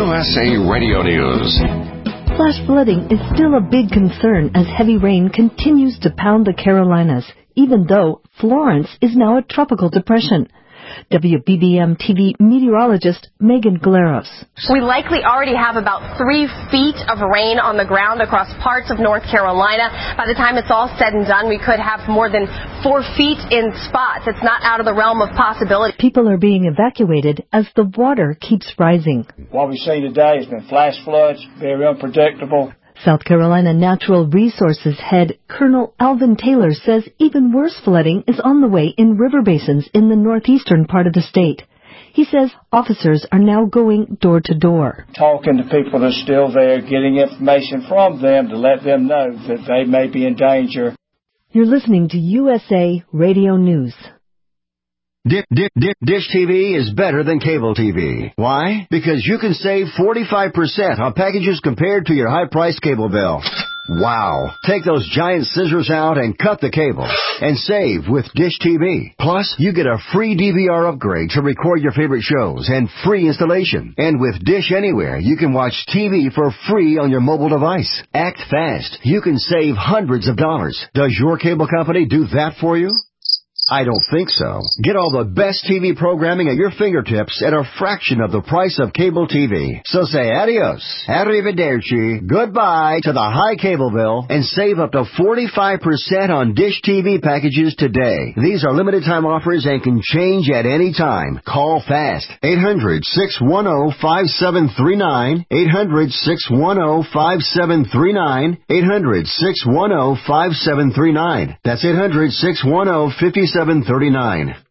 USA Radio News. Flash flooding is still a big concern as heavy rain continues to pound the Carolinas, even though Florence is now a tropical depression. WBBM TV meteorologist Megan Galeros. We likely already have about 3 feet of rain on the ground across parts of North Carolina. By the time it's all said and done, we could have more than 4 feet in spots. It's not out of the realm of possibility. People are being evacuated as the water keeps rising. What we've seen today has been flash floods, very unpredictable. South Carolina Natural Resources head Colonel Alvin Taylor says even worse flooding is on the way in river basins in the northeastern part of the state. He says officers are now going door to door. Talking to people that are still there, getting information from them to let them know that they may be in danger. You're listening to USA Radio News. Dish TV is better than cable TV. Why? Because you can save 45% on packages compared to your high-priced cable bill. Wow. Take those giant scissors out and cut the cable and save with Dish TV. Plus, you get a free DVR upgrade to record your favorite shows and free installation. And with Dish Anywhere, you can watch TV for free on your mobile device. Act fast. You can save hundreds of dollars. Does your cable company do that for you? I don't think so. Get all the best TV programming at your fingertips at a fraction of the price of cable TV. So say adios, arrivederci, goodbye to the high cable bill and save up to 45% on Dish TV packages today. These are limited time offers and can change at any time. Call fast. 800-610-5739. 800-610-5739. 800-610-5739. That's 800-610-5739.